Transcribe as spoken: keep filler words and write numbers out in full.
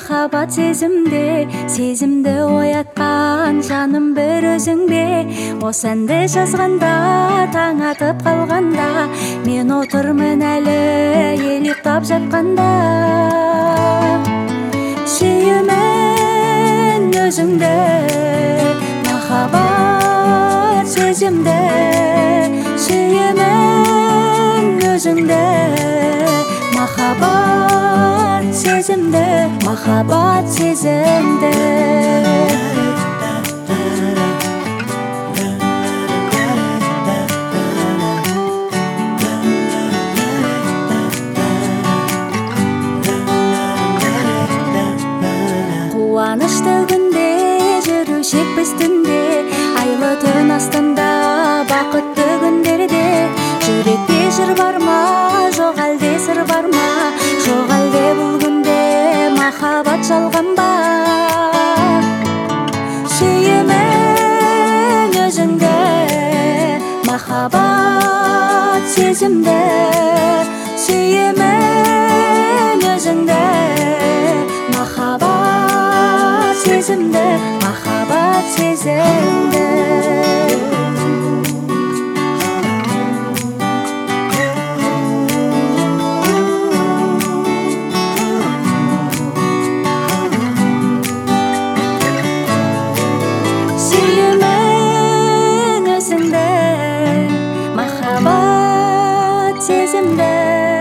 махаббат сезімде, сезімді оятқан жаным бір өзіңде. Осы әнді жазғанда, таң атып қалғанда, мен отырмын әлі ел ұйықтап жатқанда. Сүйемін өзіңді, махаббат сезімді. Сүйемін өзіңді, махаббат сезімді, махаббат сезімді. Қуанышты күнде жүрушек біз түнде, айлы түн астында бақытты күндерде. Жүректе жыр бар ма, жоқ әлде сыр бар ма, жоқ әлде бұл күнде махаббат жалған ба? Сүйемін өзіңді, махаббат сезімді. Сүйемін өзіңді, махаббат сезімді, махаббат сезімді. Сүйемін өзіңді, махаббат сезімді.